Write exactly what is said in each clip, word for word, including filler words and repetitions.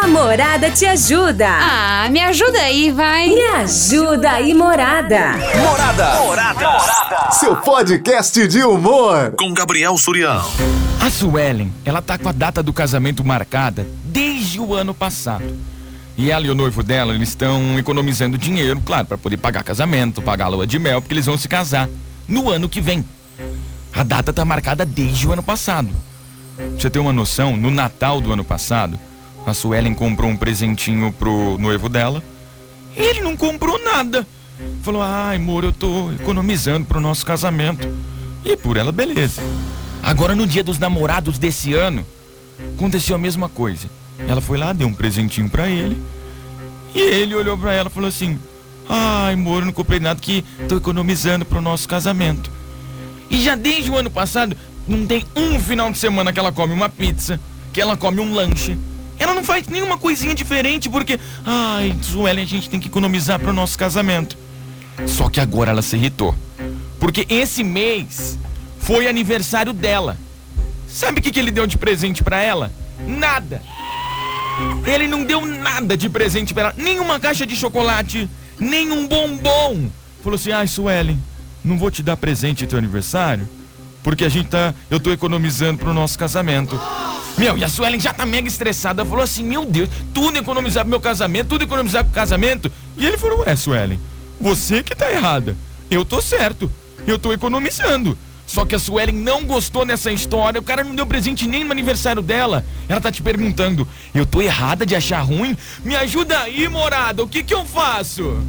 Morada te ajuda. Ah, me ajuda aí, vai. Me ajuda aí, Morada. Morada. Morada. Morada. Seu podcast de humor. Com Gabriel Surião. A Suelen, ela tá com a data do casamento marcada desde o ano passado. E ela e o noivo dela, eles estão economizando dinheiro, claro, para poder pagar casamento, pagar a lua de mel, porque eles vão se casar no ano que vem. A data tá marcada desde o ano passado. Pra você ter uma noção, no Natal do ano passado, a Suelen comprou um presentinho pro noivo dela e ele não comprou nada. Falou, ai, amor, eu tô economizando pro nosso casamento. E por ela, beleza. Agora, no dia dos namorados desse ano, aconteceu a mesma coisa. Ela foi lá, deu um presentinho pra ele e ele olhou pra ela e falou assim, ai, amor, eu não comprei nada que tô economizando pro nosso casamento. E já desde o ano passado, não tem um final de semana que ela come uma pizza, que ela come um lanche. Ela não faz nenhuma coisinha diferente porque, ai, Suelen, a gente tem que economizar pro nosso casamento. Só que agora ela se irritou, porque esse mês foi aniversário dela. Sabe o que, que ele deu de presente pra ela? Nada. Ele não deu nada de presente pra ela, nem uma caixa de chocolate, nem um bombom. Falou assim, ai, Suelen, não vou te dar presente do teu aniversário, porque a gente tá, eu tô economizando pro nosso casamento. Meu, e a Suelen já tá mega estressada, falou assim, meu Deus, tudo economizar pro meu casamento, tudo economizar pro casamento. E ele falou, ué, Suelen, você que tá errada, eu tô certo, eu tô economizando. Só que a Suelen não gostou dessa história, o cara não deu presente nem no aniversário dela. Ela tá te perguntando, eu tô errada de achar ruim? Me ajuda aí, Morada, o que que eu faço?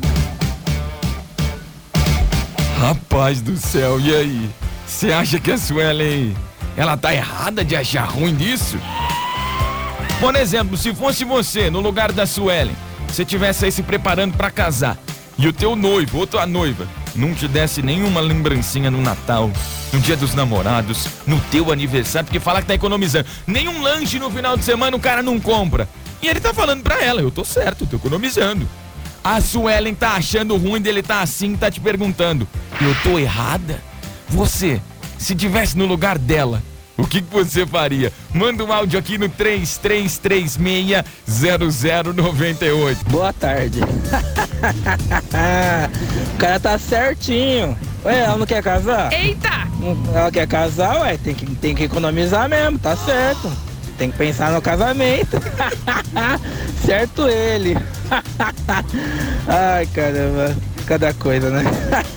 Rapaz do céu, e aí? Você acha que a Suelen, ela tá errada de achar ruim disso? Por exemplo, se fosse você, no lugar da Suelen, você tivesse aí se preparando pra casar, e o teu noivo ou tua noiva não te desse nenhuma lembrancinha no Natal, no dia dos namorados, no teu aniversário, porque fala que tá economizando, nenhum lanche no final de semana o cara não compra. E ele tá falando pra ela, eu tô certo, tô economizando. A Suelen tá achando ruim dele tá assim, tá te perguntando, eu tô errada? Você, se tivesse no lugar dela, o que que você faria? Manda um áudio aqui no três três três seis, zero zero nove oito. Boa tarde. O cara tá certinho. Ué, ela não quer casar? Eita! Ela quer casar, ué, tem que, tem que economizar mesmo, tá certo. Tem que pensar no casamento. Certo ele. Ai, caramba, cada coisa, né?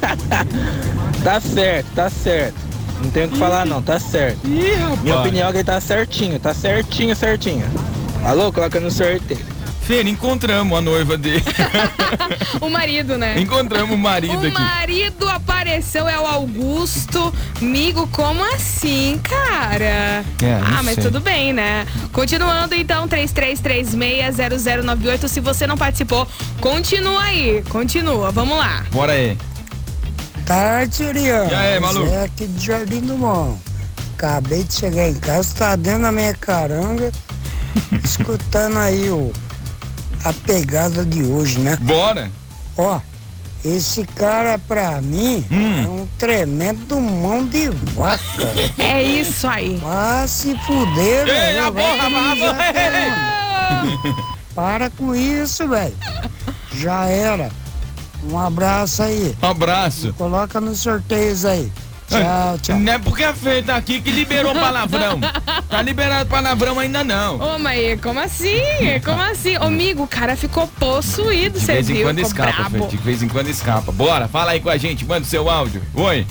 Tá certo, tá certo. Não tenho o que falar não, tá certo. Ih, rapaz. Minha opinião é que ele tá certinho, tá certinho, certinho. Alô, coloca no sorteio. Fer, encontramos a noiva dele. O marido, né? Encontramos o marido O aqui. marido apareceu, é o Augusto. Migo, como assim, cara? É, não ah, mas sei. tudo bem, né? Continuando, então, três três três seis, zero zero nove oito. Se você não participou, continua aí. Continua, vamos lá. Bora aí. Tarde, Surião. E aí, maluco? É aqui de Jardim do Mão. Acabei de chegar em casa, tá dentro da minha caranga, escutando aí o, a pegada de hoje, né? Bora. Ó, esse cara pra mim Hum. é um tremendo mão de vaca. É isso aí. Ah, se fuder, Ei, velho. a vai porra, economizar vai, pra vai. onde? Para com isso, velho. Já era. Um abraço aí. Um abraço. Coloca nos sorteios aí. Tchau, tchau. Não é porque a Fê tá aqui que liberou palavrão. Tá liberado palavrão ainda não. Ô, mas como assim? Como assim? Ô, amigo, o cara ficou possuído, De você vez em viu? quando Ficou escapa, Fê. brabo. De vez em quando escapa. Bora, fala aí com a gente, manda o seu áudio. Oi.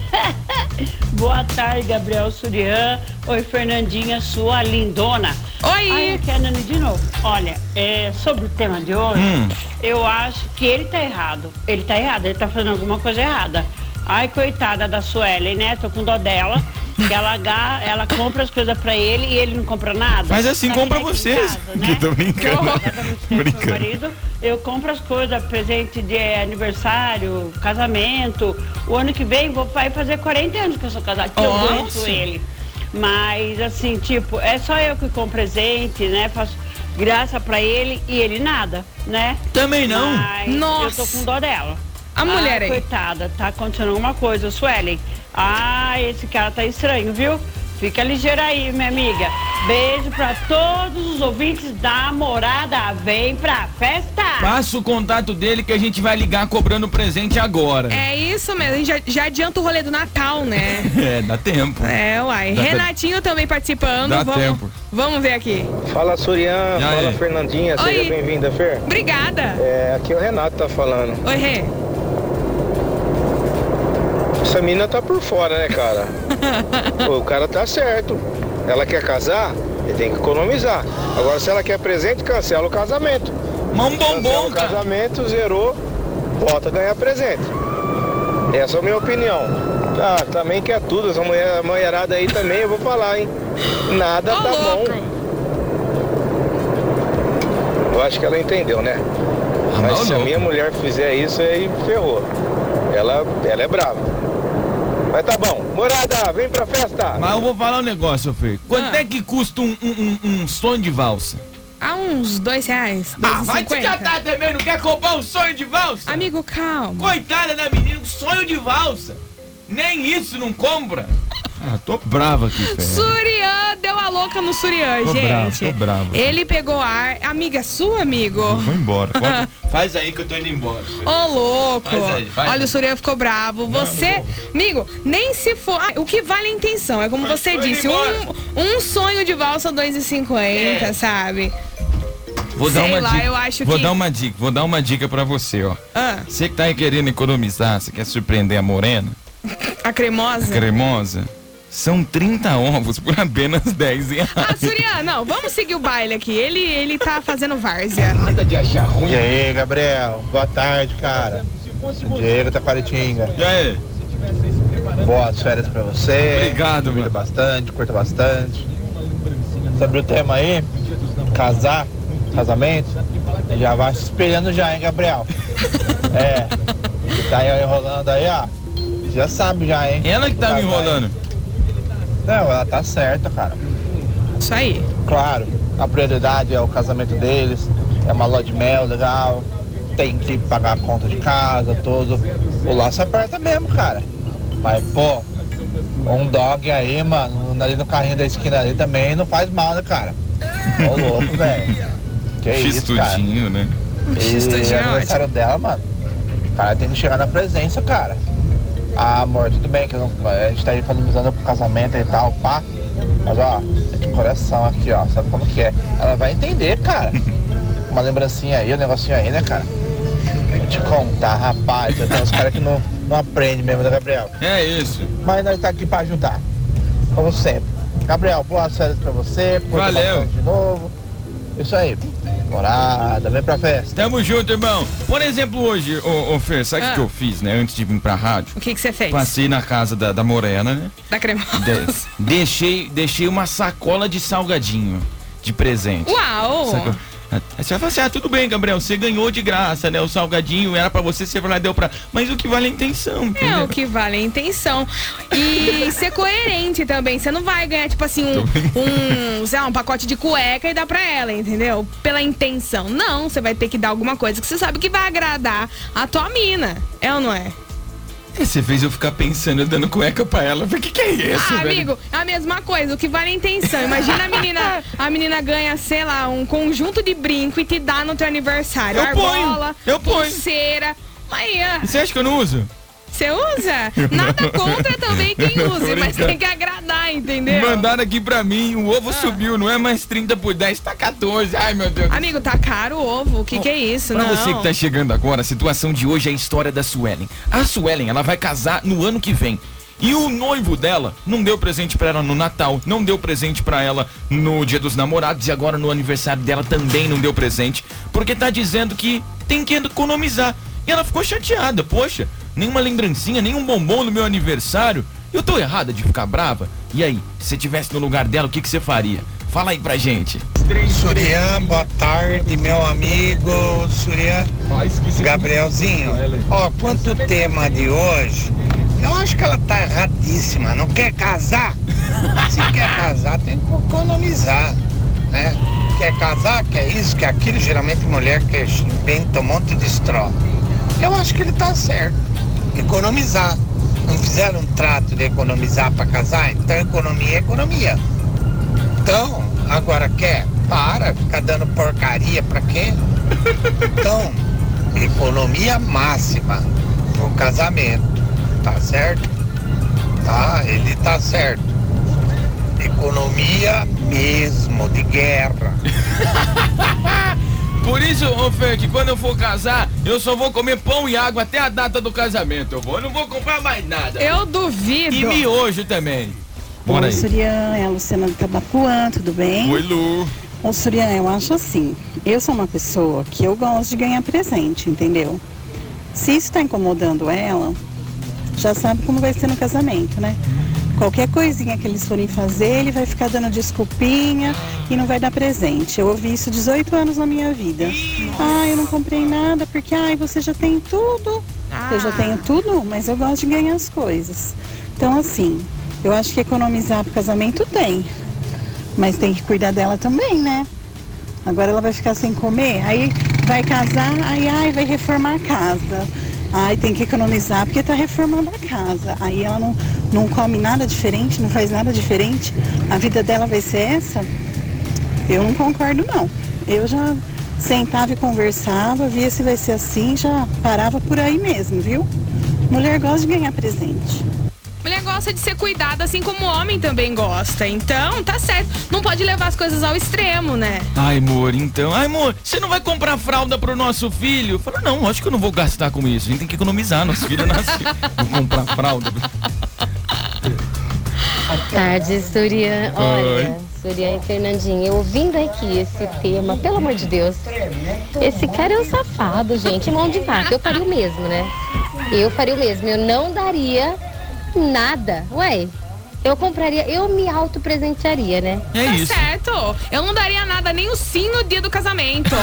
Boa tarde, Gabriel Surian. Oi, Fernandinha, sua lindona. Oi. Ai, aqui é a Nani de novo. Olha, é, sobre o tema de hoje, Hum. eu acho que ele tá errado. Ele tá errado, ele tá fazendo alguma coisa errada. Ai, coitada da Suelen, né? Tô com dó dela. Que ela, ga- ela compra as coisas pra ele e ele não compra nada. Faz assim, Tá compra aqui em vocês. casa, né? Que tô brincando. Exatamente, meu Brincando. marido, eu compro as coisas, presente de aniversário, casamento. O ano que vem vou vai fazer quarenta anos que eu sou casada, que eu Nossa. aguento ele. Mas assim, tipo, é só eu que compro presente, né? Faço graça pra ele e ele nada, né? Também não. Mas Nossa. eu tô com dó dela. A mulher Ai, aí. coitada, tá acontecendo alguma coisa, Suelen. Ah, esse cara tá estranho, viu? Fica ligeira aí, minha amiga. Beijo pra todos os ouvintes da Morada. Vem pra festa. Passa o contato dele que a gente vai ligar cobrando presente agora. É isso mesmo, a gente já, já adianta o rolê do Natal, né? É, dá tempo. É, uai. Dá Renatinho te... também participando. Dá vamos, tempo. Vamos ver aqui. Fala, Surian. E aí? Fala, Fernandinha. Oi. Seja bem-vinda, Fer. Obrigada. É, aqui é o Renato tá falando. Oi, Rê. Essa mina tá por fora, né, cara? Pô, o cara tá certo. Ela quer casar, ele tem que economizar. Agora, se ela quer presente, cancela o casamento. Mão Cancela bombom, o cara. casamento, zerou, volta a ganhar presente. Essa é a minha opinião. Ah, também quer tudo, essa mulher, a mulherada aí também, eu vou falar, hein? Nada Ô, tá louco. bom. Eu acho que ela entendeu, né? Ah, Mas não, se a louco. minha mulher fizer isso, aí ferrou. Ela, ela é brava. Mas tá bom. Morada, vem pra festa. Mas eu vou falar um negócio, Fê. Quanto Ah. é que custa um, um, um, um sonho de valsa? Há uns dois reais. Dois Ah, e vai te cinquenta. catar também, não quer comprar um sonho de valsa? Amigo, calma. Coitada da menina, um sonho de valsa. Nem isso não compra. Ah, tô brava aqui, Fê. Surian deu a louca no Surian, Tô gente. bravo, tô bravo. Ele pegou ar. Amiga, é sua, amigo? Vou embora. Pode- Faz aí que eu tô indo embora. Fê. Ô, louco. Faz aí, faz Olha, aí. o Surian ficou bravo. Você, amigo, nem se for. Ah, o que vale a intenção? É como Mas você tô indo disse, embora. um, um sonho de valsa dois e cinquenta, É. sabe? Vou dar Sei uma lá, dica. eu acho vou que- dar uma dica, vou dar uma dica pra você, ó. Ah, Você que tá aí querendo economizar, você quer surpreender a morena, a cremosa. cremosa, são trinta ovos por apenas dez reais. Ah, Surian, não, vamos seguir o baile aqui. Ele, ele tá fazendo várzea. Nada de achar ruim. E aí, Gabriel? Boa tarde, cara. Diego Taquaritinga. E aí? Boas férias pra você. Obrigado, Curta mano. bastante, curta bastante. Sobre o tema aí, casar, casamento, já vai se espelhando já, hein, Gabriel? É, que tá aí enrolando aí, ó. Já sabe já, hein? Ela que tá me Casar, enrolando. hein? Não, ela tá certa, cara. Isso aí. Claro, a prioridade é o casamento deles, é uma lua de mel legal, tem que pagar a conta de casa, todo. O laço aperta mesmo, cara. Mas, pô, um dog aí, mano, ali no carrinho da esquina ali também não faz mal, né, cara? Ô louco, velho. Que isso, cara. Xistudinho, né? Xistudinho E é é aniversário dela, mano. O cara tem que chegar na presença, cara. Ah, amor, tudo bem que eu não- a gente tá economizando pro casamento e tal, pá. Mas ó, é de coração aqui, ó. Sabe como que é? Ela vai entender, cara. Uma lembrancinha aí, um negocinho aí, né, cara? Vou te contar, rapaz. Tem uns caras que não, não aprendem mesmo, né, Gabriel? É isso. Mas nós tá aqui pra ajudar. Como sempre. Gabriel, boas férias pra você. curta Valeu. bastante de novo. Isso aí. Morada, vem pra festa. Tamo junto, irmão. Por exemplo, hoje, ô, ô Fer, sabe o Ah. que eu fiz, né? Antes de vir pra rádio. O que que você fez? Passei na casa da, da Morena, né? Da cremosa. De- deixei, deixei uma sacola de salgadinho de presente. Uau! Saco- Aí você vai falar assim, ah, tudo bem, Gabriel, você ganhou de graça, né? O salgadinho era pra você, você foi lá e deu pra... Mas o que vale é a intenção, É entendeu? o que vale a intenção. E ser coerente também. Você não vai ganhar, tipo assim, um, um, sei lá, um pacote de cueca e dar pra ela, entendeu? Pela intenção. Não, você vai ter que dar alguma coisa que você sabe que vai agradar a tua mina. É ou não é? É, você fez eu ficar pensando, eu dando cueca pra ela. O que que é isso, Ah, velho? amigo, é a mesma coisa, o que vale a intenção. Imagina a menina, a menina ganha, sei lá, um conjunto de brinco e te dá no teu aniversário. Eu ponho, Argola, eu ponho. pulseira. Aí, ó. E você acha que eu não uso? Você usa? Nada contra também quem Tô use, mas brincando. tem que agradar, entendeu? Mandaram aqui pra mim, o ovo Ah. subiu, não é mais trinta por dez, tá quatorze. Ai, meu Deus. Amigo, tá caro o ovo, o que que é isso? Pra não. você que tá chegando agora, a situação de hoje é a história da Suelen. A Suelen, ela vai casar no ano que vem. E o noivo dela não deu presente pra ela no Natal, não deu presente pra ela no Dia dos Namorados e agora no aniversário dela também não deu presente, porque tá dizendo que tem que economizar. E ela ficou chateada, poxa, nenhuma lembrancinha, nenhum bombom no meu aniversário. Eu tô errada de ficar brava? E aí, se você tivesse no lugar dela, o que que você faria? Fala aí pra gente. Surian, boa tarde, meu amigo Surian. Gabrielzinho, ó, quanto ao tema de hoje, eu acho que ela tá erradíssima. Não quer casar? Se quer casar, tem que economizar, né? Quer casar, quer isso, quer aquilo. Geralmente mulher que inventa um monte de estrofe. Eu acho que ele tá certo. Economizar. Não fizeram um trato de economizar para casar? Então economia é economia. Então, Agora quer? Para, ficar dando porcaria pra quê? Então, economia máxima no casamento, tá certo? Tá, ele tá certo. Economia mesmo, de guerra. Por isso, ô Fer, que quando eu for casar, eu só vou comer pão e água até a data do casamento. Eu vou, eu não vou comprar mais nada. Eu duvido. E miojo também. Bora Oi, aí. Surian, é a Luciana do Tabapuã, tudo bem? Oi, Lu. Ô, Surian, eu acho assim, eu sou uma pessoa que eu gosto de ganhar presente, entendeu? Se isso tá incomodando ela, já sabe como vai ser no casamento, né? Qualquer coisinha que eles forem fazer, ele vai ficar dando desculpinha e não vai dar presente. Eu ouvi isso dezoito anos na minha vida. Ah, eu não comprei nada porque, ai, você já tem tudo. Eu já tenho tudo, mas eu gosto de ganhar as coisas. Então, assim, eu acho que economizar pro casamento tem. Mas tem que cuidar dela também, né? Agora ela vai ficar sem comer, aí vai casar, aí ai, vai reformar a casa. Ai, tem que economizar porque tá reformando a casa. Aí ela não, não come nada diferente, não faz nada diferente. A vida dela vai ser essa? Eu não concordo, não. Eu já sentava e conversava, via se vai ser assim, já parava por aí mesmo, viu? Mulher gosta de ganhar presente. Mulher gosta de ser cuidada, assim como o homem também gosta. Então, tá certo. Não pode levar as coisas ao extremo, né? Ai, amor, então. Ai, amor, você não vai comprar fralda pro nosso filho? Fala, não, acho que eu não vou gastar com isso. A gente tem que economizar. Nosso filho nasceu. Vou comprar fralda. Boa tarde, Surian. Olha, Surian e Fernandinha, eu ouvindo aqui esse tema, pelo amor de Deus, esse cara é um safado, gente, mão de vaca. Eu faria o mesmo, né? Eu faria o mesmo. Eu não daria nada. Ué, eu compraria, eu me autopresentearia, né? É tá isso. certo. Eu não daria nada, nem o sim no dia do casamento.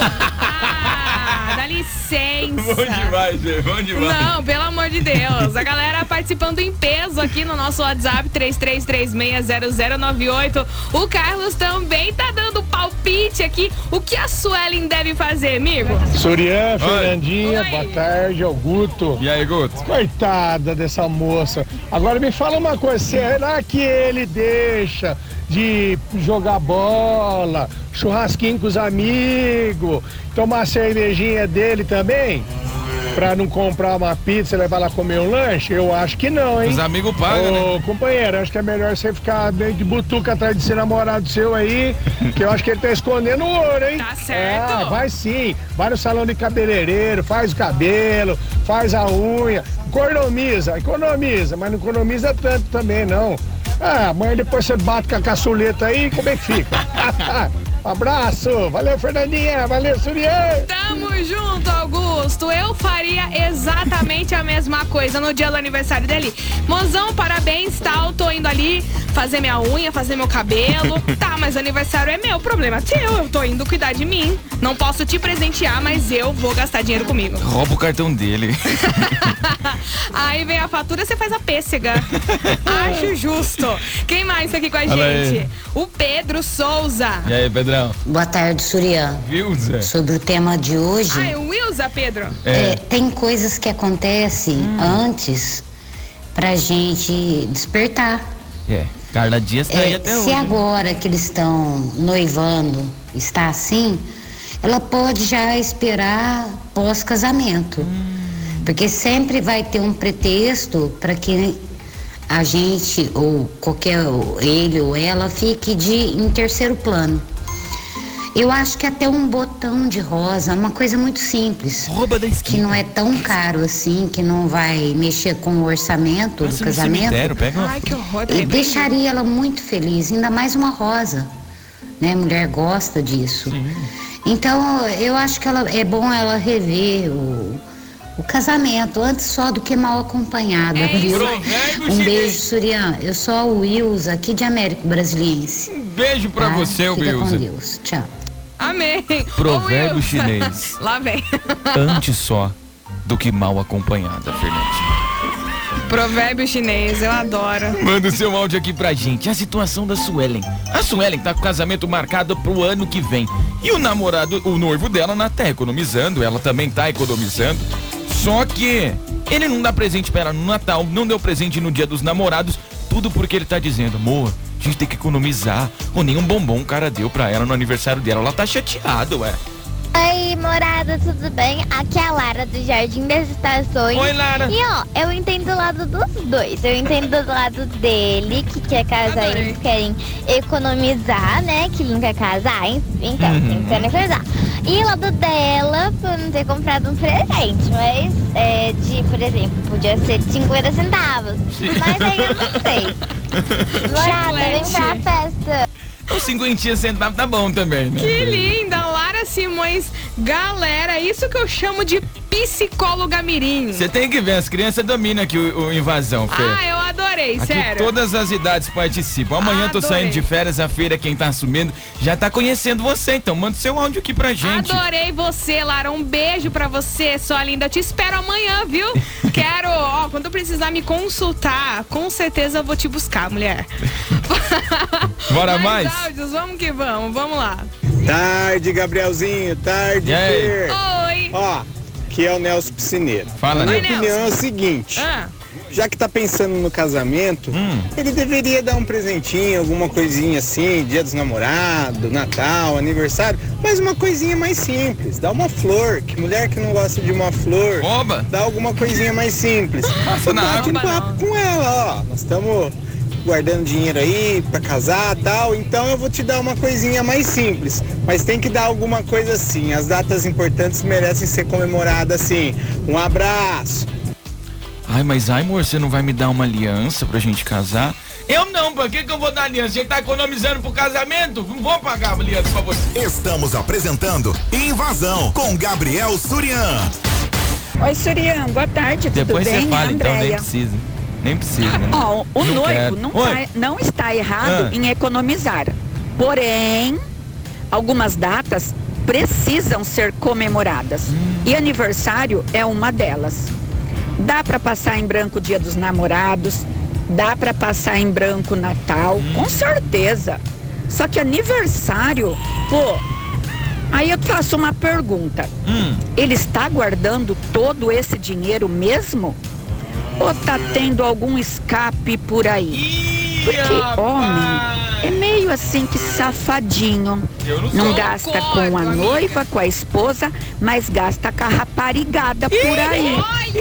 Ah, dá licença. Bom demais, gente. Bom demais. Não, pelo amor de Deus. A galera participando em peso aqui no nosso WhatsApp três três três seis zero zero nove oito. O Carlos também tá dando palpite aqui. O que a Suelen deve fazer, amigo? Surian, Fernandinha, Oi. boa tarde, Augusto. E aí, Guto? Coitada dessa moça. Agora me fala uma coisa, será que ele deixa de jogar bola, churrasquinho com os amigos, tomar a cervejinha dele também? Pra não comprar uma pizza e levar lá comer um lanche? Eu acho que não, hein? Os amigos pagam, Ô, né? companheiro, acho que é melhor você ficar bem de butuca atrás desse namorado seu aí, que eu acho que ele tá escondendo o ouro, hein? Tá certo. Ah, vai sim. Vai no salão de cabeleireiro, faz o cabelo, faz a unha. Economiza, economiza, mas não economiza tanto também, não. Ah, amanhã depois você bate com a caçuleta aí, como é que fica? Abraço, valeu Fernandinha, valeu Surian. Tamo junto, Augusto. Eu faria exatamente a mesma coisa no dia do aniversário dele. Mozão, parabéns, tal. Tô indo ali fazer minha unha, fazer meu cabelo. Tá, mas o aniversário é meu, problema é teu. Eu tô indo cuidar de mim. Não posso te presentear, mas eu vou gastar dinheiro comigo. Rouba o cartão dele. Aí vem a fatura, você faz a pêssega. Acho justo. Quem mais tá aqui com a Fala aí. gente? O Pedro Souza. E aí, Pedrão? Boa tarde, Surian. Viu, Zé? Sobre o tema de hoje, Ai, o Wilza, Pedro. é, tem coisas que acontecem Hum. antes pra gente despertar. É, Carla Dias tá aí É, até se hoje. agora que eles estão noivando está assim, ela pode já esperar pós-casamento. Hum. Porque sempre vai ter um pretexto para que a gente, ou qualquer, ele ou ela, fique de, em terceiro plano. Eu acho que até um botão de rosa, uma coisa muito simples. Rouba da esquina. Que não é tão caro assim, que não vai mexer com o orçamento Passa do no casamento. cemitério, pega uma... Ai, que horror. E deixaria ela muito feliz, ainda mais uma rosa, né? Mulher gosta disso. Sim. Então, eu acho que ela, é bom ela rever o, o casamento antes só do que mal acompanhada, É viu? Provérbio Um chinês. beijo, Surian. Eu sou a Wilza, aqui de Américo Brasiliense. Um beijo pra tá? você, Fica com Wilza. Deus. Tchau. Amém. Provérbio Ô, Wilza. chinês. Lá vem. Antes só do que mal acompanhada, Fernandinha. Provérbio chinês, eu adoro. Manda o seu áudio aqui pra gente. A situação da Suelen. A Suelen tá com o casamento marcado pro ano que vem. E o namorado, o noivo dela, não tá economizando. Ela também tá economizando. Só que ele não dá presente pra ela no Natal, não deu presente no dia dos namorados. Tudo porque ele tá dizendo, amor, A gente tem que economizar. Ou nem um bombom o cara deu pra ela no aniversário dela. Ela tá chateada, ué. Oi, morada, tudo bem? Aqui é a Lara do Jardim das Estações. Oi, Lara. E ó, eu entendo o lado dos dois. Eu entendo do lado dele, que quer casar e eles querem economizar, né? Que ele não quer casar, então Uhum. tem que economizar. E o lado dela, por não ter comprado um presente, mas é, de, por exemplo, podia ser de cinquenta centavos. Mas aí eu não sei. Morada, vem pra festa. Os cinquentinha centavos tá bom também, né? Que linda, Lara Simões. Galera, isso que eu chamo de psicóloga mirim. Você tem que ver, as crianças dominam aqui o, o Invasão, Fê. Ah, eu adorei, Aqui sério. todas as idades participam. Amanhã eu tô Adorei. saindo de férias, a feira, quem tá assumindo já tá conhecendo você, então manda seu áudio aqui pra gente. Adorei você, Lara. Um beijo pra você, sua linda. Eu te espero amanhã, viu? Quero, ó, quando eu precisar me consultar, com certeza eu vou te buscar, mulher. Bora mais? Áudios, vamos que vamos, vamos lá. Tarde, Gabrielzinho, tarde, E aí? Fer. Oi. Ó, aqui é o Nelson Piscineiro. Fala, Minha Nelson. opinião é o seguinte. Ah. Já que tá pensando no casamento, Hum. ele deveria dar um presentinho, alguma coisinha assim, dia dos namorados, Natal, aniversário, mas uma coisinha mais simples. Dá uma flor, que mulher que não gosta de uma flor. Oba! Dá alguma coisinha mais simples. Passa na Bate um água. papo com ela, ó. Nós estamos guardando dinheiro aí pra casar e tal, então eu vou te dar uma coisinha mais simples, mas tem que dar alguma coisa assim. As datas importantes merecem ser comemoradas assim. Um abraço. Ai, mas ai, amor, você não vai me dar uma aliança pra gente casar? Eu não, pra que que eu vou dar aliança? Você tá economizando pro casamento? Não vou pagar a aliança pra você. Estamos apresentando Invasão com Gabriel Surian. Oi, Surian, boa tarde, Depois tudo bem? você fala, então, nem Andréia. precisa. Nem precisa, né? Ó, o Não noivo quero. não, Oi. tá- não está errado Ah. em economizar. Porém, algumas datas precisam ser comemoradas. Hum. E aniversário é uma delas. Dá para passar em branco o Dia dos Namorados, dá para passar em branco Natal, Hum. com certeza. Só que aniversário, pô, aí eu te faço uma pergunta. Hum. Ele está guardando todo esse dinheiro mesmo? Ou tá tendo algum escape por aí? Porque homem é meio assim que safadinho. Eu não Não sou. gasta com a noiva, com a esposa, mas gasta com a raparigada por aí.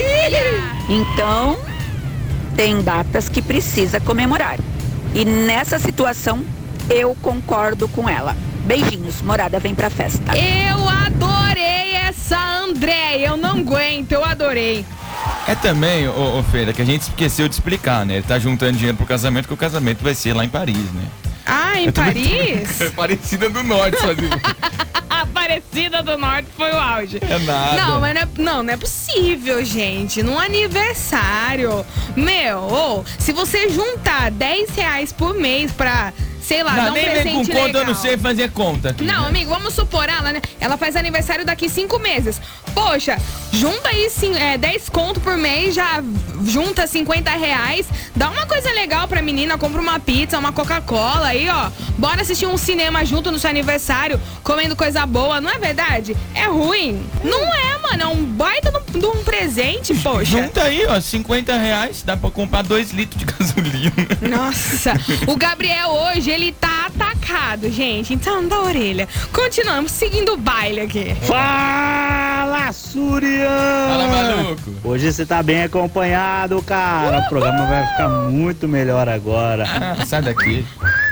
Então, tem datas que precisa comemorar. E nessa situação, eu concordo com ela. Beijinhos, morada, vem pra festa. Eu adorei essa Andréia. Eu não aguento, eu adorei. É também, ô, ô Feira, que a gente esqueceu de explicar, né? Ele tá juntando dinheiro pro casamento, que o casamento vai ser lá em Paris, né? Ah, em Eu também tô- Paris? É Parecida do Norte, sozinho. Aparecida do Norte foi o auge. É nada. Não, mas não é, não, não é possível, gente. Num aniversário. Meu, ô, se você juntar dez reais por mês pra, sei lá, Não, dar um nem vem com presente conta, legal. eu não sei fazer conta aqui. Não, né? amigo, vamos supor, ela, né? Ela faz aniversário daqui cinco meses. Poxa, junta aí sim, é, dez conto por mês, já junta cinquenta reais. Dá uma coisa legal pra menina, compra uma pizza, uma Coca-Cola aí, ó. Bora assistir um cinema junto no seu aniversário, comendo coisa boa, não é verdade? É ruim. Não é, mano, é um baita de um presente, poxa. Junta aí, ó, cinquenta reais, dá pra comprar dois litros de gasolina. Nossa, o Gabriel hoje, ele tá atacado, gente. Então, dá a orelha. Continuamos, seguindo o baile aqui. Fala, Surian! Fala, maluco. Hoje você tá bem acompanhado, cara. O programa vai ficar muito melhor agora. Ah, sai daqui.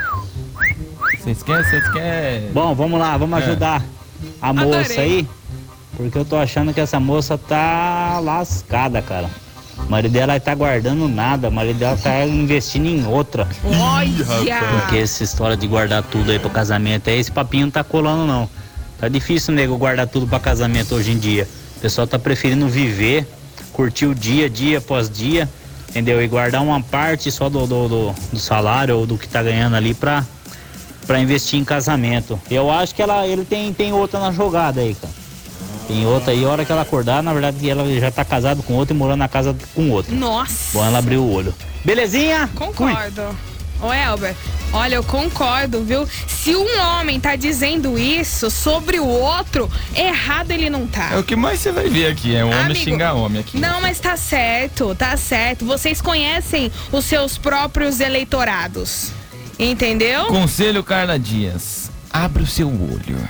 Vocês querem, vocês querem... Bom, vamos lá, vamos É. ajudar a moça Adorei. aí. Porque eu tô achando que essa moça tá lascada, cara. O marido dela tá guardando nada, o marido dela tá investindo em outra. Olha! Porque essa história de guardar tudo aí pro casamento, aí esse papinho não tá colando não. Tá difícil, nego, guardar tudo pra casamento hoje em dia. O pessoal tá preferindo viver, curtir o dia, dia após dia, entendeu? E guardar uma parte só do, do, do, do salário ou do que tá ganhando ali pra, pra investir em casamento. Eu acho que ela, ele tem, tem outra na jogada aí, cara. Tem outra aí, a hora que ela acordar, na verdade ela já tá casada com outro e morando na casa com outro. Nossa! Bom, ela abriu o olho. Belezinha? Concordo. Ô, Elber, olha, eu concordo, viu? Se um homem tá dizendo isso sobre o outro, errado ele não tá. É o que mais você vai ver aqui, é homem Amigo, xingar homem aqui. Não, mas tá certo, tá certo. Vocês conhecem os seus próprios eleitorados. Entendeu? Conselho Carla Dias. Abre o seu olho.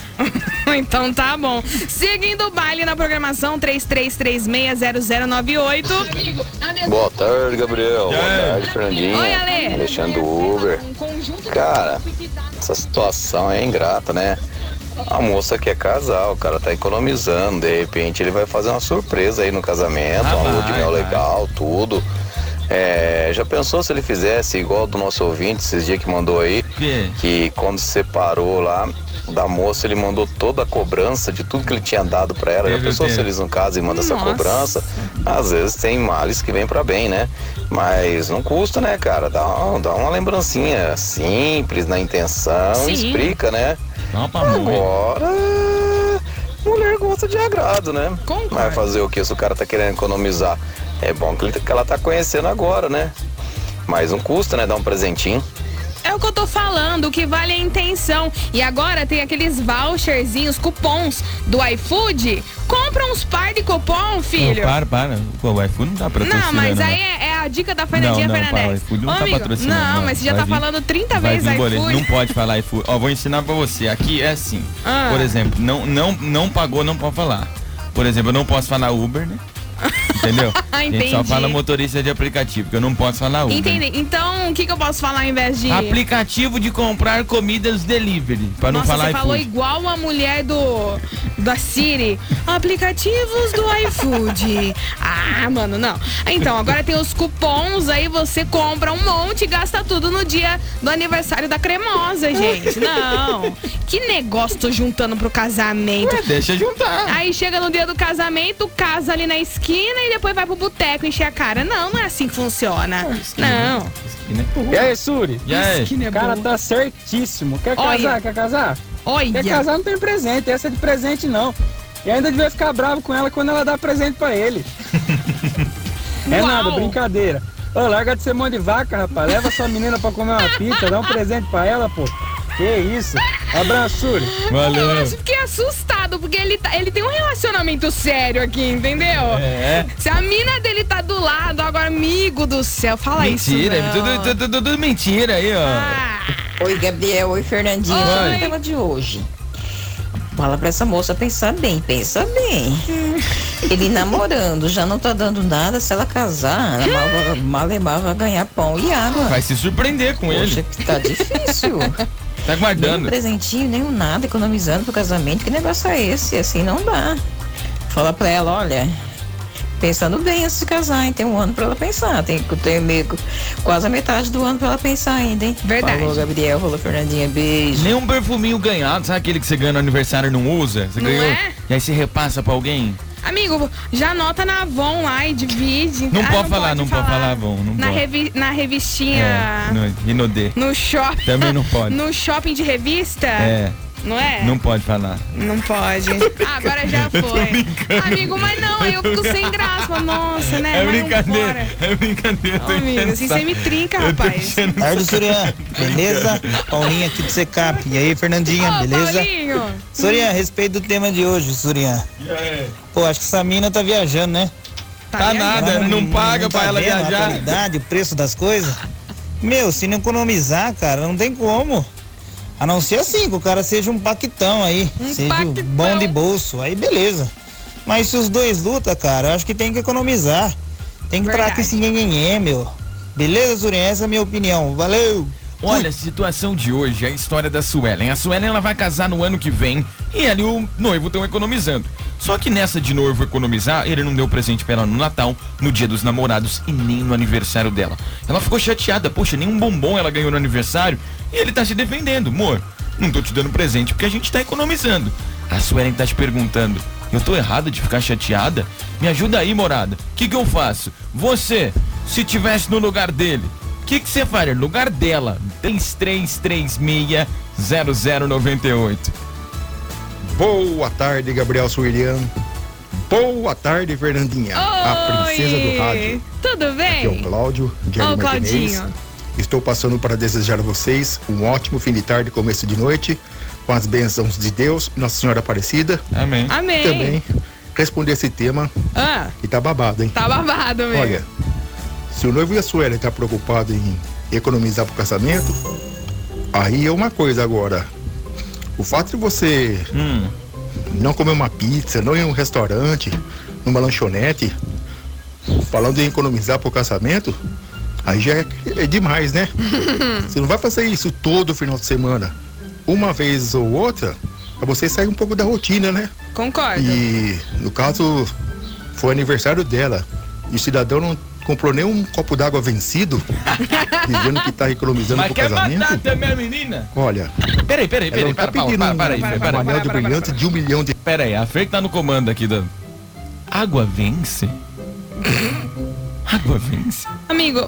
Então tá bom. Seguindo o baile na programação três três três seis zero zero nove oito. Boa tarde, Gabriel. Boa tarde, Fernandinha. Oi, Ale. Deixando o Uber. Cara, essa situação é ingrata, né? A moça quer casar, o cara tá economizando. De repente ele vai fazer uma surpresa aí no casamento, Ah, uma lua de vai, mel vai. legal, tudo. É, já pensou se ele fizesse igual do nosso ouvinte esses dias que mandou aí? Que? Que quando separou lá da moça, ele mandou toda a cobrança de tudo que ele tinha dado pra ela. Já Teve, pensou teve. se eles não casam e mandam essa Nossa. cobrança? Às vezes tem males que vem pra bem, né? Mas não custa, né, cara? Dá, uma- dá uma lembrancinha simples na intenção, Sim. explica, né? Não, pra mãe. Agora, mulher gosta de agrado, né? Concordo. Vai fazer o que se o cara tá querendo economizar? É bom que, ele- que ela tá conhecendo agora, né? Mas não custa, né? Dar um presentinho. É o que eu tô falando, o que vale é a intenção. E agora tem aqueles voucherzinhos, cupons do iFood. Compra uns par de cupom, filho. Não, para, para. Pô, o iFood não tá patrocinando. Não, mas né? aí é, é a dica da Fernandinha Não, não, para, o Fernandes. iFood não Ô, tá amigo, patrocinando, Não, não. mas você já Vai tá vir- falando trinta Vai vezes vir boleto. iFood. Não pode falar iFood. Ó, vou ensinar pra você. Aqui é assim. Ah. Por exemplo, não, não, não pagou, não pode falar. Por exemplo, eu não posso falar Uber, né? Entendeu? A gente só Entendi. fala motorista de aplicativo, porque eu não posso falar Uber. Entendi. Então, o que, que eu posso falar ao invés de... Aplicativo de comprar comidas delivery, pra não Nossa, falar você falou iFood. igual a mulher do da Siri. Aplicativos do iFood. Ah, mano, não. Então, agora tem os cupons, aí você compra um monte e gasta tudo no dia do aniversário da cremosa, gente. Não. Que negócio tô juntando pro casamento. Ué, deixa juntar. Aí chega no dia do casamento, casa ali na esquina e depois vai pro boteco encher a cara. Não, não é assim que funciona. Não. E aí, Suri? E aí? Esquina é O cara bom. tá certíssimo. Quer Olha. casar? Quer casar? Olha. Quer casar não tem presente, essa é de presente não. E ainda devia ficar bravo com ela quando ela dá presente pra ele. É Uau. nada, brincadeira. Ô, larga de ser mão de vaca, rapaz. Leva sua menina pra comer uma pizza, dá um presente pra ela, pô. Que isso? Abraço, Suri. Valeu. Eu fiquei assustado, porque ele, tá, ele tem um relacionamento sério aqui, entendeu? É. Se a mina dele tá do lado, agora, amigo do céu, fala Mentira, isso. tudo, tudo, tudo, tudo mentira aí, ó. Oi, Gabriel. Oi, Fernandinho. Oi. Sobre o tema de hoje. Fala pra essa moça pensar bem, pensa bem. Ele namorando, já não tá dando nada. Se ela casar, ela mal, mal e mal vai ganhar pão e água. Vai se surpreender com Poxa, ele. que tá difícil. Tá Nem um guardando. presentinho, nem um nada, economizando pro casamento. Que negócio é esse? Assim não dá. Fala pra ela, olha, pensando bem antes de casar, hein? Tem um ano pra ela pensar. Tem, tem meio, quase a metade do ano pra ela pensar ainda, hein? Verdade. Falou, Gabriel. Falou, Fernandinha. Beijo. Nem um perfuminho ganhado, sabe aquele que você ganha no aniversário e não usa? Você Não ganhou é? e aí você repassa pra alguém? Amigo, já anota na Avon lá e divide. Não Ah, pode falar, não pode falar, bom, não Na, pode. revi na revistinha. É, no, Rinodê. No shopping. Também não pode. No shopping de revista? É. Não é? Não pode falar. Não pode. Ah, agora já foi. Amigo, mas não, aí eu fico sem graça. Nossa, né? É Mas brincadeira, vambora. é brincadeira. Ô, amigo, assim você me trinca, rapaz. Tarde, Surian. Beleza? Paulinha aqui do Secap. E aí, Fernandinha, Ô, beleza? Paulinho. Surian, a respeito do tema de hoje, Surian. Pô, acho que essa mina tá viajando, né? Tá nada, Ela não paga pra tá ela vendo a viajar. qualidade, o preço das coisas. Meu, se não economizar, cara, não tem como. A não ser assim, que o cara seja um paquitão aí. Um seja paquitão. bom de bolso. Aí beleza. Mas se os dois lutam, cara, eu acho que tem que economizar. Tem que Verdade. tratar esse nhenhenhé, meu. Beleza, Surian? Essa é a minha opinião. Valeu! Olha, a situação de hoje é a história da Suelen. A Suelen ela vai casar no ano que vem e ela e o noivo estão economizando. Só que nessa de noivo economizar, ele não deu presente pra ela no Natal, no dia dos namorados e nem no aniversário dela. Ela ficou chateada, poxa, nem um bombom ela ganhou no aniversário e ele tá se defendendo. Amor, não tô te dando presente porque a gente tá economizando. A Suelen tá te perguntando, eu tô errada de ficar chateada? Me ajuda aí, morada. O que que eu faço? Você, se tivesse no lugar dele, o que que você faria no lugar dela? três três três seis zero zero nove oito. Boa tarde, Gabriel Suiriano. Boa tarde, Fernandinha, a princesa do rádio. Tudo bem? Aqui é o Cláudio, de Ô, Martinez. Claudinho. Estou passando para desejar a vocês um ótimo fim de tarde e começo de noite, com as bênçãos de Deus e Nossa Senhora Aparecida. Amém. Amém. Também responder esse tema Ah, e tá babado, hein? tá babado mesmo. Olha, se o noivo e a Suelen tá preocupado em economizar pro casamento, aí é uma coisa agora. O fato de você hum. não comer uma pizza, não ir em um restaurante, numa lanchonete, falando em economizar pro casamento, aí já é, é demais, né? Você não vai fazer isso todo final de semana. Uma vez ou outra, pra você sair um pouco da rotina, né? Concordo. E, no caso, foi aniversário dela. E o cidadão não comprou nem um copo d'água vencido, dizendo que tá economizando Mas pro quer casamento. matar também, menina? Olha. Peraí, peraí, peraí. Ela Para, tá para, pedindo para, para aí, um, para, para, um anel de brilhante de um milhão de... Peraí, a Fer que tá no comando aqui da... Água vence? Água vence? Amigo,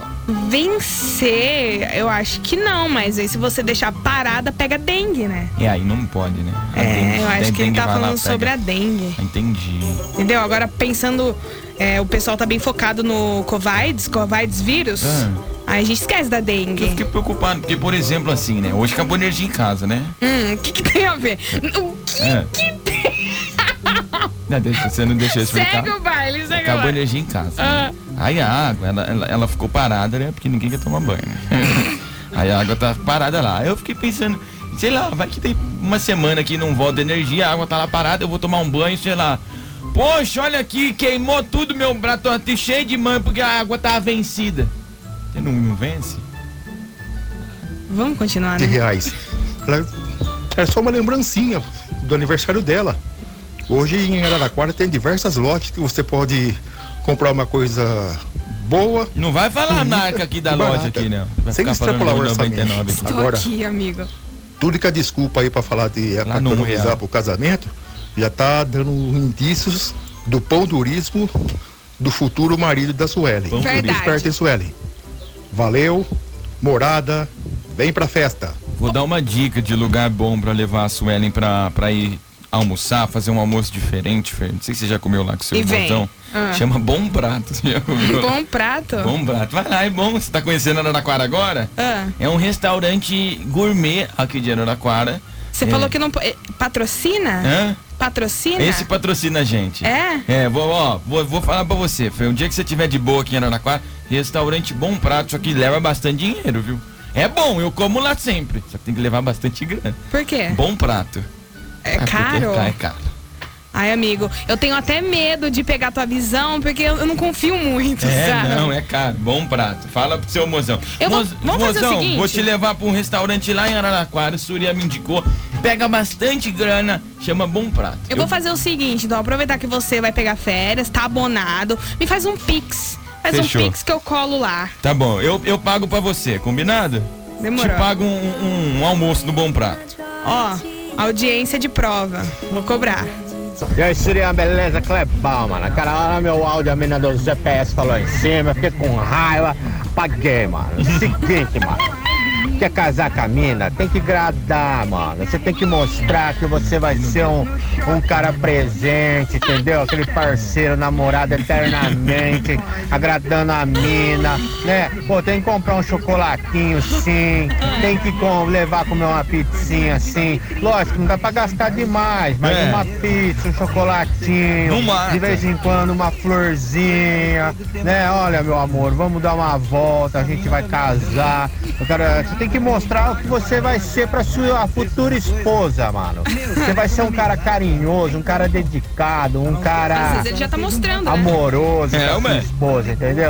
vencer, eu acho que não, mas aí se você deixar parada, pega dengue, né? E aí não pode, né? A É, dengue- eu acho tem que ele dengue, tá vai lá, falando pega. sobre a dengue. Entendi. Entendeu? Agora pensando, é, o pessoal tá bem focado no Covid, Covid vírus, Ah. aí a gente esquece da dengue. Eu fiquei preocupado, porque, por exemplo, assim, né? Hoje acabou a energia em casa, né? Hum, o que que tem a ver? O que É. que tem? Não, deixa, você não deixou eu explicar. Segue o baile, segue o Acabou a baile. energia em casa. Ah. Né? Aí a água, ela, ela, ela ficou parada, né? Porque ninguém quer tomar banho. Né? Aí a água tá parada lá. Aí eu fiquei pensando, sei lá, vai que tem uma semana que não volta energia, a água tá lá parada, eu vou tomar um banho, sei lá. Poxa, olha aqui, queimou tudo meu braço, tô até cheio de mancha porque a água tava vencida. Você não, não vence? Vamos continuar, de né? reais. Ela- É só uma lembrancinha do aniversário dela. Hoje em Araraquara tem diversas lojas que você pode comprar uma coisa boa. Não vai falar a bonita marca aqui da e loja barata. aqui, não. Vai Sem ficar falando extrapolar o de orçamento. noventa e nove aqui. Tô Agora, aqui, amigo. tudo que é desculpa aí pra falar de é pra no economizar real. pro casamento, já tá dando indícios do pão durismo do futuro marido da Suelen. Pão Verdade. Fique esperto, hein, Suelen. Valeu, morada, vem pra festa. Vou dar uma dica de lugar bom pra levar a Suelen pra, pra ir almoçar, fazer um almoço diferente, Fer. Não sei se você já comeu lá com o seu E vem. irmãozão. Ah. Chama Bom Prato. Você já comeu? Bom prato? Bom Prato. Vai lá, é bom. Você tá conhecendo Araraquara agora? Ah. É um restaurante gourmet aqui de Araraquara. Você É. falou que não... po- eh, Patrocina? Hã? Patrocina? Esse patrocina a gente. É? É, vou, ó, vou, vou falar pra você, Fer. Um dia que você tiver de boa aqui em Araraquara, restaurante Bom Prato, só que leva bastante dinheiro, viu? É bom, eu como lá sempre. Só que tem que levar bastante grana. Por quê? Bom Prato. É Ah, porque caro? É caro. Ai, amigo, eu tenho até medo de pegar tua visão, porque eu eu não confio muito, É, sabe? não, é caro. Bom prato. Fala pro seu mozão. Eu vou- Moz- vamos fazer o mozão, seguinte? vou te levar pra um restaurante lá em Araraquara, o Surya me indicou. Pega bastante grana, chama Bom Prato. Eu vou fazer o seguinte, então, aproveitar que você vai pegar férias, tá abonado, me faz um pix. Faz Fechou. um pix que eu colo lá. Tá bom, eu, eu pago pra você, combinado? Demorou. Te pago um, um- um almoço no Bom Prato. Ó, audiência de prova. Vou cobrar. E aí, seria uma beleza, Clebão, mano. Aquela hora meu áudio, a mina do G P S falou em cima, eu fiquei com raiva, paguei, mano. Seguinte, mano. Quer casar com a mina? Tem que agradar, mano. Você tem que mostrar que você vai ser um, um cara presente, entendeu? Aquele parceiro, namorado eternamente, agradando a mina, né? Pô, tem que comprar um chocolatinho, sim. Tem que com, levar comer uma pizzinha, assim. Lógico, não dá pra gastar demais, mas É. uma pizza, um chocolatinho. Não mata. De vez em quando uma florzinha, né? Olha, meu amor, vamos dar uma volta, a gente vai casar. Eu quero, você tem que mostrar o que você vai ser pra sua futura esposa, mano. Você vai ser um cara carinhoso, um cara dedicado, um Às cara vezes ele já tá mostrando, né? amoroso É, com a sua ué. esposa, entendeu?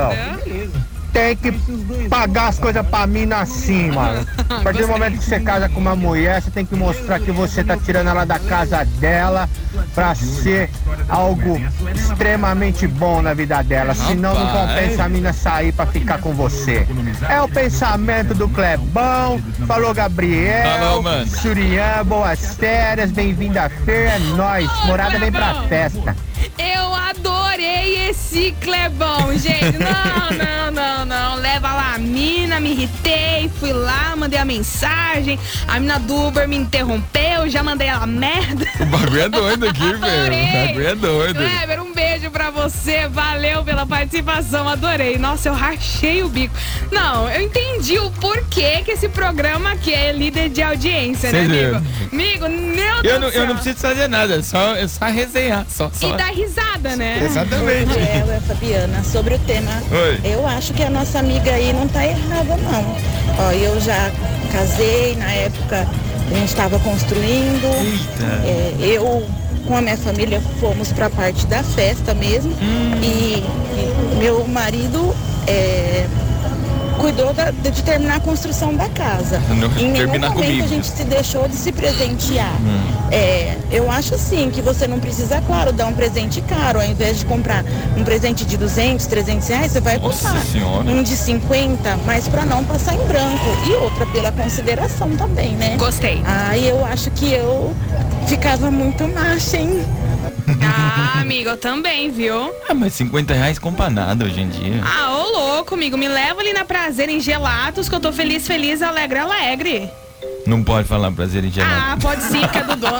Tem que pagar as coisas pra mina assim, mano. A partir do momento que você casa com uma mulher, você tem que mostrar que você tá tirando ela da casa dela pra ser algo extremamente bom na vida dela. Senão não Rapaz. compensa a mina sair pra ficar com você. É o pensamento do Clebão. Falou, Gabriel. Falou, mano. Surian, boas férias, bem-vindo à feira, é nóis. Morada vem pra festa. Eu adorei esse Clebão, gente. Não, não, não, não. Leva lá a mina, me irritei, fui lá, mandei a mensagem. A mina do Uber me interrompeu, já mandei ela merda. O bagulho é doido aqui, velho. O bagulho é doido. Kleber, um beijo pra você. Valeu pela participação, adorei. Nossa, eu rachei o bico. Não, eu entendi o porquê que esse programa aqui é líder de audiência, né, Cê viu? amigo? Amigo, meu Deus Eu não, do céu. eu não preciso fazer nada, é só, é só resenhar. Só, só. E dar risada, né? Exatamente. Gabriel, é Fabiana. Sobre o tema, Oi. eu acho que a nossa amiga aí não tá errada, não. Ó, eu já casei, na época a gente estava construindo. É, eu com a minha família fomos para a parte da festa mesmo. Hum. E, e meu marido é, cuidou da, de terminar a construção da casa. Não, em nenhum momento comigo. a gente se deixou de se presentear. Hum. É, eu acho assim que você não precisa, claro, dar um presente caro. Ao invés de comprar um presente de duzentos, trezentos reais, você vai Nossa comprar senhora. um de cinquenta, mas para não passar em branco. E outra, pela consideração também, né? Gostei. Aí eu acho que eu ficava muito macha, hein? Ah, amigo, eu também, viu? Ah, mas cinquenta reais compra nada hoje em dia. Ah, ô louco, amigo, me leva ali na Prazer em Gelatos, que eu tô feliz, feliz, alegre, alegre. Não pode falar prazer em geral. Ah, pode sim, que é do dono.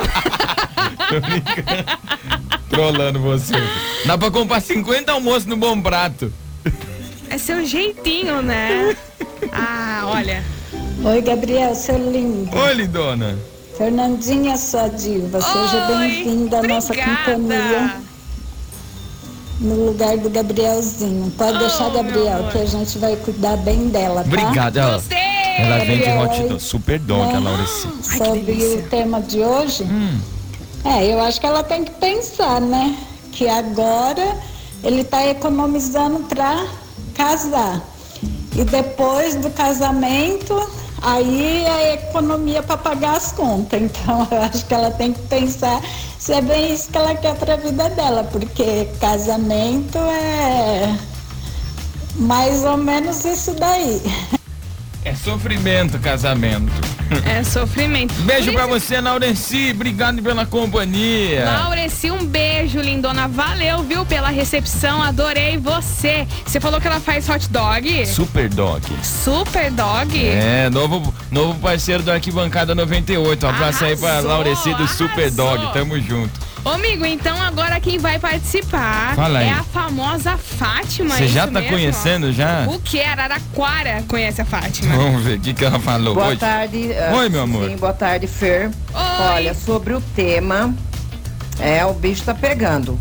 Trolando você. Dá pra comprar cinquenta almoços no Bom Prato. É seu jeitinho, né? Ah, olha. Oi, Gabriel, seu lindo. Oi, lindona. Fernandinha, sua diva, seja bem-vinda à nossa companhia no lugar do Gabrielzinho. Pode oh, deixar, Gabriel, que a gente vai cuidar bem dela, tá? Obrigada. Gostei. Ela vem de hot aí, dog, super dog, né, a Laureci. sobre o tema de hoje, hum. é, eu acho que ela tem que pensar, né? Que agora ele tá economizando pra casar. E depois do casamento, aí é economia para pagar as contas. Então eu acho que ela tem que pensar se é bem isso que ela quer para a vida dela, porque casamento é mais ou menos isso daí. É sofrimento, casamento. É sofrimento. Beijo pra você, Laureci. Obrigado pela companhia. Laureci, um beijo, lindona. Valeu, viu, pela recepção. Adorei você. Você falou que ela faz hot dog? Super Dog. Super Dog? É, novo, novo parceiro do Arquibancada noventa e oito. Um abraço aí pra Laureci do arrasou. Super Dog. Tamo junto. Ô, amigo, então agora quem vai participar Fala aí. é a famosa Fátima. Você já isso tá mesmo? conhecendo já? O que? Araraquara conhece a Fátima. Vamos ver o que, que ela falou. Boa Oi. tarde. uh, Oi, meu amor. Sim, boa tarde, Fer. Oi. Olha, sobre o tema, é, o bicho tá pegando.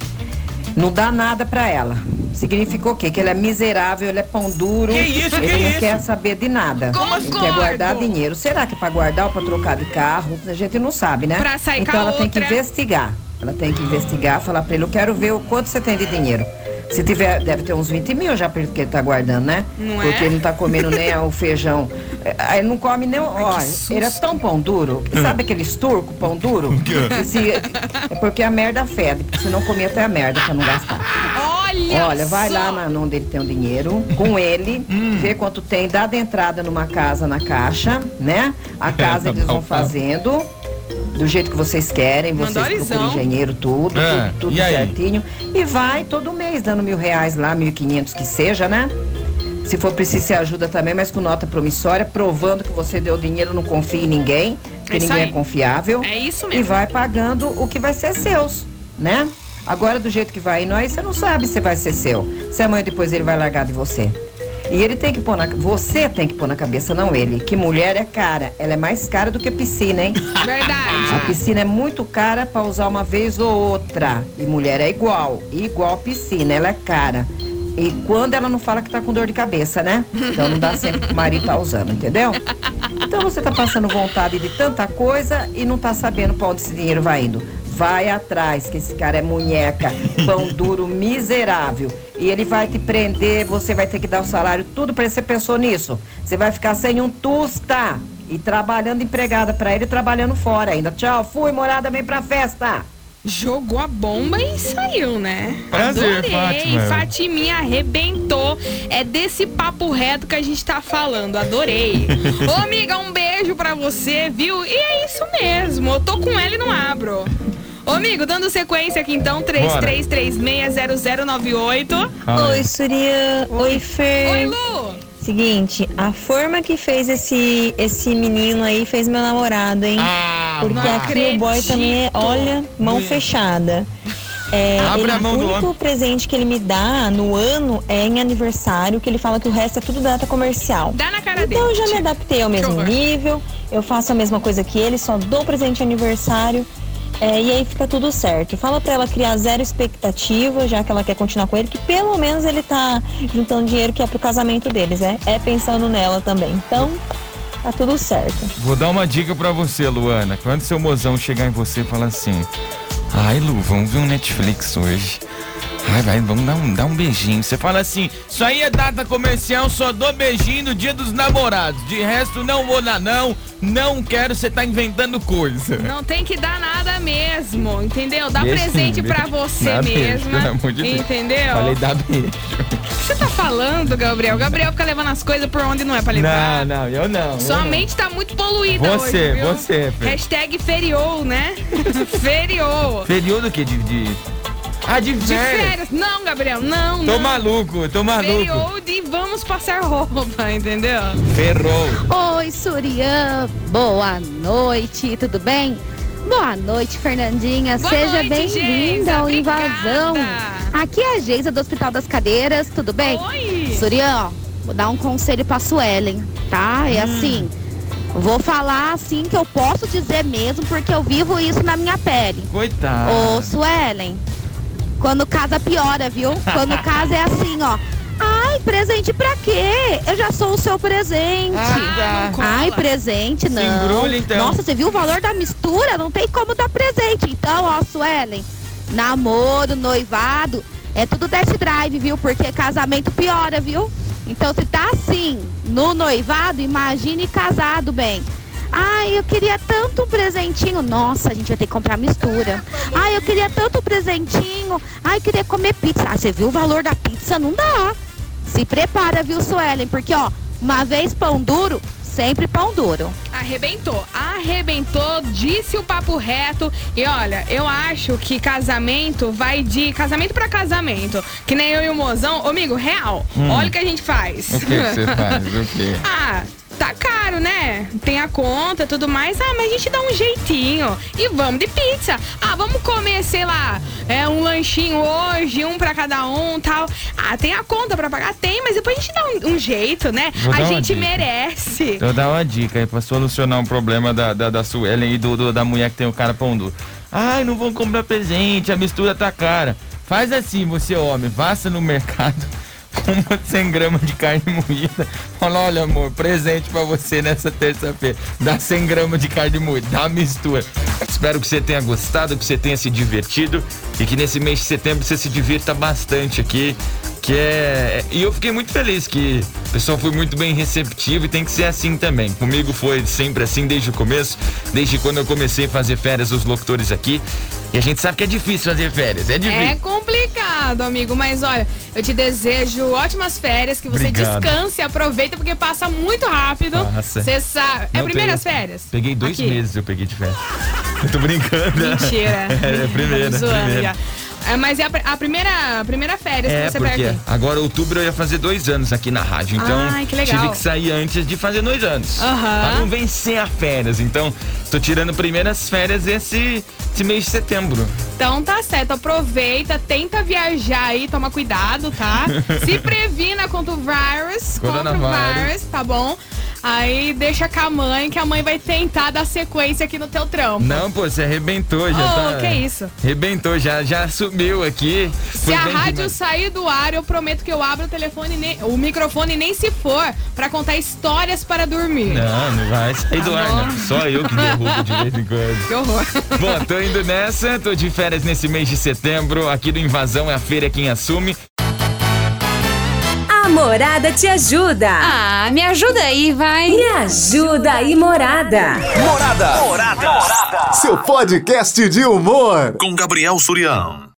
Não dá nada pra ela. Significa o quê? Que ele é miserável, ele é pão duro. Que isso, ele que não isso? quer saber de nada. Concordo. Ele quer guardar dinheiro. Será que é pra guardar ou pra trocar de carro? A gente não sabe, né? Pra sair então com a ela tem outra. que investigar. Ela tem que investigar, falar pra ele, eu quero ver o quanto você tem de dinheiro. Se tiver, deve ter uns vinte mil já porque ele tá guardando, né? Não porque é? ele não tá comendo nem o feijão. É, ele não come nem o. Olha, ele é tão pão duro. Sabe aqueles turcos, pão duro? Que se- é porque a merda fede. Porque se não comer até a merda pra não gastar. Olha Olha, vai só. lá na, onde ele tem o dinheiro, com ele, vê quanto tem, dá de entrada numa casa na caixa, né? A casa eles vão fazendo do jeito que vocês querem, vocês Mandorizão. procuram engenheiro, tudo, É, tudo, tudo e aí? certinho. E vai todo mês dando mil reais lá, mil e quinhentos que seja, né? Se for preciso, você ajuda também, mas com nota promissória, provando que você deu dinheiro, não confia em ninguém, que É isso ninguém aí. é confiável. É isso E mesmo. vai pagando o que vai ser seus, né? Agora, do jeito que vai indo aí, você não sabe se vai ser seu. Se amanhã depois ele vai largar de você. E ele tem que pôr na... Você tem que pôr na cabeça, não ele. Que mulher é cara. Ela é mais cara do que piscina, hein? Verdade. A piscina é muito cara pra usar uma vez ou outra. E mulher é igual. Igual piscina, ela é cara. E quando ela não fala que tá com dor de cabeça, né? Então não dá sempre que o marido tá usando, entendeu? Então você tá passando vontade de tanta coisa e não tá sabendo pra onde esse dinheiro vai indo. Vai atrás, que esse cara é munheca, pão duro, miserável. E ele vai te prender, você vai ter que dar o salário, tudo pra ele. Você pensou nisso? Você vai ficar sem um tusta. E trabalhando empregada pra ele, trabalhando fora ainda. Tchau, fui, morada, vem pra festa. Jogou a bomba e saiu, né? Prazer, Adorei. Fátima. Fatiminha arrebentou. É desse papo reto que a gente tá falando. Adorei. Ô, amiga, um beijo pra você, viu? E é isso mesmo. Eu tô com ela e não abro. Ô, amigo, dando sequência aqui então, três três três seis zero zero nove oito. Oi, Surya. Oi, Fer. Oi, Lu. Seguinte, a forma que fez esse, esse menino aí fez meu namorado, hein? Ah, Porque não aqui o boy também é, olha, mão fechada. É, Abre ele, a mão o do único homem. presente que ele me dá no ano é em aniversário, que ele fala que o resto é tudo data comercial. Dá na cara Então dele. eu já me adaptei ao mesmo horror. nível, eu faço a mesma coisa que ele, só dou presente de aniversário. É, e aí fica tudo certo. Fala pra ela criar zero expectativa, já que ela quer continuar com ele, que pelo menos ele tá juntando dinheiro que é pro casamento deles, né? É pensando nela também. Então, tá tudo certo. Vou dar uma dica pra você, Luana. Quando seu mozão chegar em você e falar assim: ai, Lu, vamos ver um Netflix hoje. Ai, vai, vamos dar um, dar um beijinho. Você fala assim: isso aí é data comercial, só dou beijinho no dia dos namorados. De resto, não vou dar, não. Não quero, você tá inventando coisa. Não tem que dar nada mesmo, entendeu? Dá Beijo, presente beijo. pra você Dá beijo, mesma. pelo amor de Deus. Entendeu? Falei, dá beijo. O que você tá falando, Gabriel? Gabriel fica levando as coisas por onde não é pra levar. Não, não, eu não. Sua eu não. mente tá muito poluída Você, hoje, viu? você, Fê. Hashtag feriou, né? Feriou. Feriou do quê? De, de... Ah, de De férias. férias. Não, Gabriel, não, Tô não. maluco, tô maluco. Feriou de vamos passar roupa, entendeu? Ferrou. Oi, Surian. Boa noite, tudo bem? Boa noite, Fernandinha. Boa Seja noite, bem-vinda Geisa. ao Invasão. Aqui é a Geisa do Hospital das Cadeiras, tudo bem? Oi. Surian, ó, vou dar um conselho pra Suelen, tá? É assim, vou falar assim que eu posso dizer mesmo, porque eu vivo isso na minha pele. Coitada. Ô, Suelen, quando casa piora, viu? Quando casa é assim, ó. Ai, presente pra quê? Eu já sou o seu presente. Ah, não cola. Ai, presente, não. Se embrulha, então. Nossa, você viu o valor da mistura? Não tem como dar presente. Então, ó, Suelen, namoro, noivado, é tudo test drive, viu? Porque casamento piora, viu? Então, se tá assim, no noivado, imagine casado, bem. Ai, eu queria tanto um presentinho. Nossa, a gente vai ter que comprar mistura. Ai, eu queria tanto um presentinho. Ai, eu queria comer pizza. Ah, você viu o valor da pizza? Não dá. Se prepara, viu, Suelen? Porque, ó, uma vez pão duro, sempre pão duro. Arrebentou, arrebentou, disse o papo reto. E olha, eu acho que casamento vai de casamento pra casamento. Que nem eu e o mozão. Ô, amigo, real, Hum. olha o que a gente faz. O que que você faz? O quê? Ah, tá caro, né? Tem a conta e tudo mais. Ah, mas a gente dá um jeitinho. E vamos de pizza. Ah, vamos comer, sei lá, é um lanchinho hoje, um pra cada um e tal. Ah, tem a conta pra pagar? Tem, mas depois a gente dá um, um jeito, né? Vou dar A uma gente dica. merece. Eu vou dar uma dica aí pra solucionar um problema da, da, da Suelen e do, do- da mulher que tem o cara pão duro. Ai, não vão comprar presente, a mistura tá cara. Faz assim, você homem, vá no mercado, compra cem gramas de carne moída. Fala, olha amor, presente pra você nessa terça-feira. Dá cem gramas de carne moída, dá uma mistura. Espero que você tenha gostado, que você tenha se divertido e que nesse mês de setembro você se divirta bastante aqui. Que é. E eu fiquei muito feliz que o pessoal foi muito bem receptivo e tem que ser assim também. Comigo foi sempre assim desde o começo, desde quando eu comecei a fazer férias os locutores aqui. E a gente sabe que é difícil fazer férias, é difícil. É complicado, amigo, mas olha, eu te desejo ótimas férias, que você Obrigado. descanse, aproveita, porque passa muito rápido. Nossa. Você sabe. É Não primeiras tenho- férias? Peguei dois Aqui. meses, eu peguei de férias. Eu tô brincando. Mentira. É, é primeira, Tô zoando primeira. já. É, mas é a, pr- a primeira, a primeira férias É, que você porque pega aqui. agora outubro eu ia fazer dois anos aqui na rádio, então Ai, que legal. tive que sair antes de fazer dois anos. Aham. Pra não vencer a férias, então tô tirando primeiras férias esse, esse mês de setembro. Então tá certo, aproveita, tenta viajar aí, toma cuidado, tá? Se previna contra o vírus, contra o Coronavírus. vírus, tá bom? Aí deixa com a mãe, que a mãe vai tentar dar sequência aqui no teu trampo. Não, pô, você arrebentou, já Oh, tá. que isso? Arrebentou, já, já subiu aqui. Se Foi a bem rádio demais. sair do ar, eu prometo que eu abro o telefone, nem, o microfone nem se for, pra contar histórias para dormir. Não, não vai sair do Tá ar, bom. não. Só eu que derrubo de vez em quando. Que horror. Bom, tô indo nessa, tô de férias nesse mês de setembro. Aqui do Invasão é a feira quem assume. A Morada te ajuda. Ah, me ajuda aí, vai. Me ajuda aí, Morada. Morada. Morada. Seu podcast de humor. Com Gabriel Surião.